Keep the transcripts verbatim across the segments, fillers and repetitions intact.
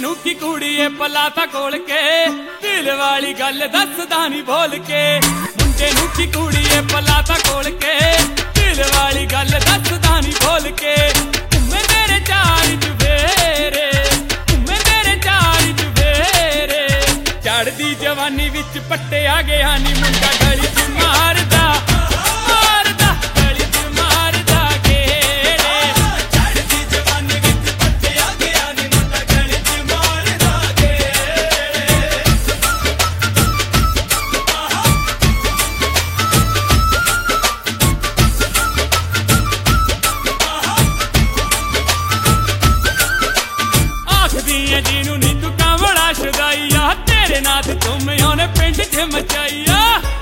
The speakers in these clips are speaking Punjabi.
ਨੂੰ ਕੀ ਕੁੜੀਏ ਪਲਾਤਾ ਕੋਲ ਕੇ ਦਿਲ ਵਾਲੀ ਗੱਲ ਦੱਸਦਾ ਨਹੀਂ ਭੋਲ ਕੇ ਮੁੰਡੇ ਨੂੰ ਕੀ ਕੁੜੀਏ ਪਲਾਤਾ ਕੋਲ ਕੇ ਦਿਲ ਵਾਲੀ ਗੱਲ ਦੱਸਦਾ ਨਹੀਂ ਭੋਲ ਕੇ ਤੁਮੇ ਮੇਰੇ ਚਾਰ ਚੁਫੇਰੇ ਤੁਮੇ ਮੇਰੇ ਚਾਰ ਚੁਫੇਰੇ ਚੜਦੀ ਜਵਾਨੀ ਵਿੱਚ ਪੱਟੇ ਆ ਗਿਆ ਨੀ ਮੁੰਡਾ ਗਲੀ ਚ ਮਾਰਦਾ ਮਾਰਦਾ ਗਲੀ ਚ ਮਾਰਦਾ ਗੇੜੇ ਚੜਦੀ ਜਵਾਨੀ ਵਿੱਚ ਪੱਟੇ ਆ ਗਿਆ ਨੀ ਮੁੰਡਾ ਗਲੀ ਚ ਮਾਰਦਾ ਗੇੜੇ ਆਖਦੀ ਐ ਜਿਹਨੂੰ ਨੀ ਤੂੰ ਕਾਂਵੜਾ ਸ਼ਦਾਈਆ ਤੇਰੇ ਨਾਲ ਤੇ ਤੁਮ ਉਹਨੇ ਪਿੰਡ ਚ ਮਚਾਈਆ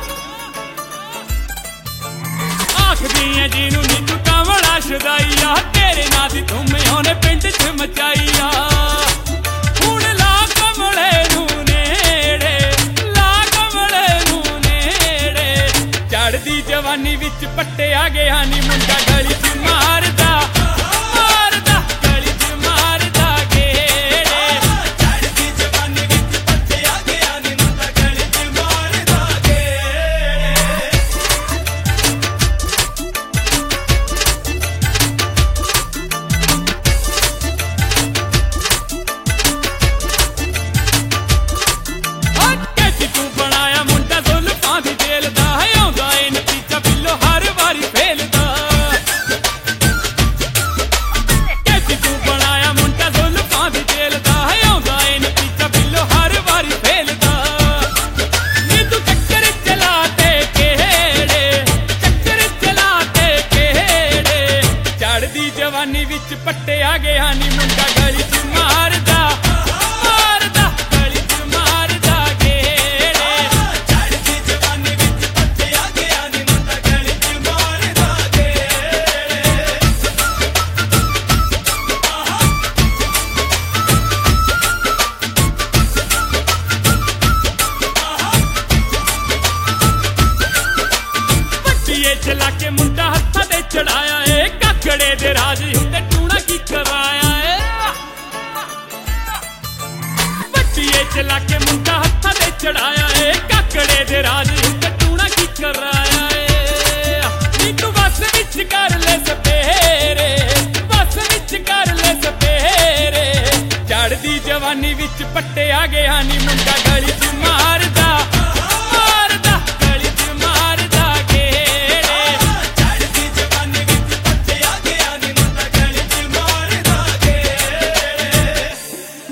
ਆਖਦੀ ਐ ਜਿਹਨੂੰ ਨੀ ਤੂੰ ਕਾਂਵੜਾ ਸ਼ਦਾਈਆ ਤੇਰੇ ਨਾਲ ਤੇ ਤੁਮ ਉਹਨੇ ਪਿੰਡ ਚ ਮਚਾਈਆ ਹੁਣ ਲਾ ਕਮਲੇ ਨੂੰ ਨੇੜੇ ਲਾ ਕਮਲੇ ਨੂੰ ਨੇੜੇ ਚੜਦੀ ਜਵਾਨੀ ਵਿੱਚ ਪੱਟੇ ਆ ਗਿਆ ਨੀ ਮੁੰਡਾ ਗਲੀ ਚ ਮਾਰਦਾ ਮਾਰਦਾ ਗਲੀ ਚ ਮਾਰਦਾ ਗੇੜੇ ਚੜਦੀ ਜਵਾਨੀ ਵਿੱਚ ਪੱਟੇ ਆ ਗਿਆ ਨੀ ਮੁੰਡਾ ਗਲੀ ਚ ਮਾਰਦਾ ਗੇੜੇ ਹੱਕੇ ਤੂੰ ਬਣਾਇਆ ਮੁੰਡਾ ਜ਼ੁਲਫਾਂ ਦੀ ਜੇਲ੍ਹ ਦਾ ਆਉਂਦਾ ਏ ਨਤੀਜਾ ਬਿੱਲੋ ਹਰ ਵਾਰੀ ਫੇਲਦਾ ਕਿ ਤੂੰ ਬਣਾਇਆ ਮੁੰਡਾ ਜ਼ੁਲਫਾਂ ਦੀ ਜੇਲ੍ਹ ਦਾ ਆਉਂਦਾ ਏ ਨਤੀਜਾ ਬਿੱਲੋ ਹਰ ਵਾਰੀ ਫੇਲਦਾ ਨੀ ਤੂੰ ਚੱਕਰ ਚਲਾ ਤੇ ਕਿਹੜੇ ਚੱਕਰ ਚਲਾ ਤੇ ਕਿਹੜੇ ਚੜਦੀ ਜਵਾਨੀ ਵਿੱਚ ਪੱਟੇ ਆ ਗਿਆ ਨੀ ਮੁੰਡਾ ਗਲੀ ਚ ਮਾਰਦਾ ਮਾਰਦਾ ਗਲੀ ਚ ਮਾਰਦਾ ਗੇੜੇ ਚੜਦੀ ਜਵਾਨੀ ਵਿੱਚ ਪੱਟੇ ਆ ਗਿਆ ਨੀ ਮੁੰਡਾ ਗਲੀ ਚ ਮਾਰਦਾ ਗੇੜੇ ਵੱਟੀਏ ਚਲਾ ਕੇ ਮੁੰਡਾ ਹੱਥਾਂ ਤੇ ਚੜਾਇਆ ਏ ਕਾਕੜੇ ਦੇ ਰਾਜ ਹੁੰਦੇ ਟੂਣਾ ਕੀ ਕਰਾਇਆ ਏ ਵੱਟੀਏ ਚਲਾ ਕੇ ਮੁੰਡਾ ਹੱਥਾਂ ਤੇ ਚੜਾਇਆ ਏ ਕਾਕੜੇ ਦੇ ਰਾਜ ਹੁੰਦੇ ਟੂਣਾ ਕੀ ਕਰਾਇਆ ਏ ਨੀ ਤੂੰ ਬਸ ਵਿੱਚ ਕਰ ਲੈ ਸਪੇਰੇ ਬਸ ਵਿੱਚ ਕਰ ਲੈ ਸਪੇਰੇ ਚੜਦੀ ਜਵਾਨੀ ਵਿੱਚ ਪੱਟੇ ਆ ਗਿਆ ਨੀ ਮੁੰਡਾ ਗਲੀ ਚ ਮਾਰਦਾ